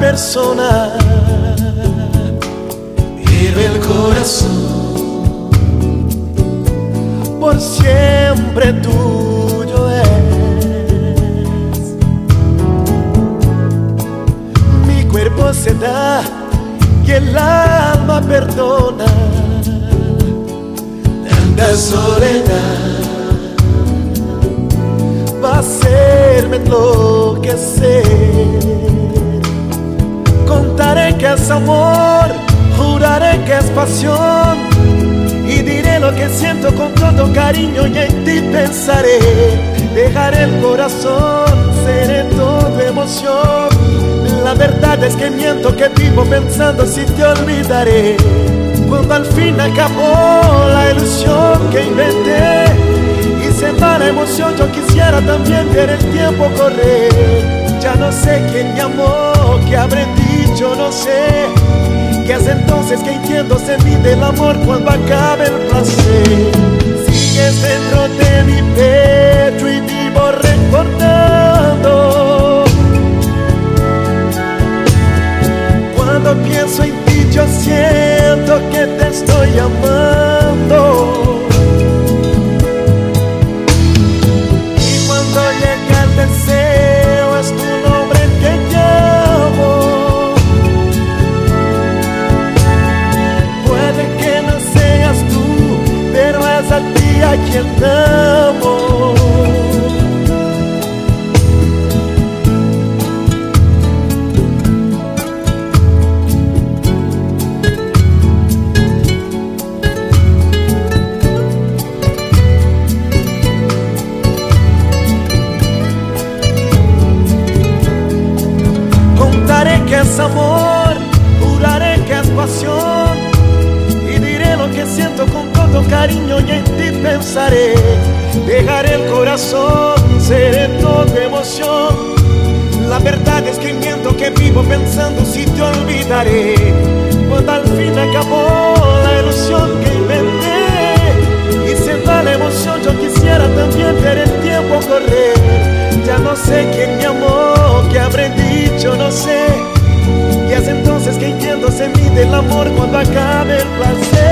persona, pero el corazón por siempre tuyo es. Mi cuerpo se da y el alma perdona. Tanta soledad va a hacerme enloquecer. Contaré que es amor, juraré que es pasión, y diré lo que siento con todo cariño y en ti pensaré. Dejaré el corazón, seré todo emoción. La verdad es que miento, que vivo pensando si te olvidaré. Cuando al fin acabó la ilusión que inventé y se va la emoción, yo quisiera también ver el tiempo correr. Ya no sé quién me amó, qué habré dicho, no sé. Que es entonces que entiendo, se mide el amor cuando acabe el placer. Sigues dentro de mi pecho y vivo recordando. Cuando pienso en ti yo siento que te estoy amando. Y cuando llega el deseo es tu nombre que llamo. Puede que no seas tú, pero es a ti a quien amo. Que es amor, juraré que es pasión, y diré lo que siento con todo cariño y en ti pensaré. Dejaré el corazón, seré toda emoción. La verdad es que miento, que vivo pensando si te olvidaré. Cuando al fin acabó la ilusión que inventé y se va la emoción, yo quisiera también ver el tiempo correr. Ya no sé quién me amó, qué habré dicho, no sé. Y es entonces que entiendo, se mide el amor cuando acabe el placer.